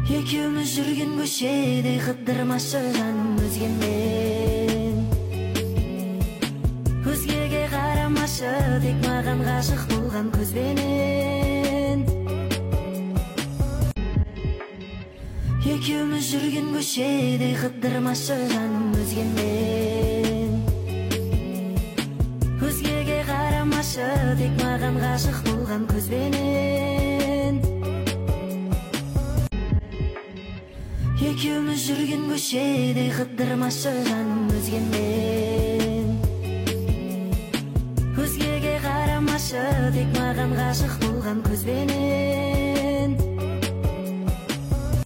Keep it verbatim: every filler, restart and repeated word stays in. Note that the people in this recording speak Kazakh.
Екеуміз жүрген көшеде қыдырмашы жаным өзгемен. Өзгеге қарамашы, тек маған ғашық болған көзбенен. Екеуміз жүрген көшеде қыдырмашы жаным өзгемен. Өзгеге қарамашы, тек маған ғашық болған көзбенен. Екеуміз жүрген көшеде қыдырмашы жаным өзгемен. Өзгеге қарамашы, тек маған ғашық болған көзбенен.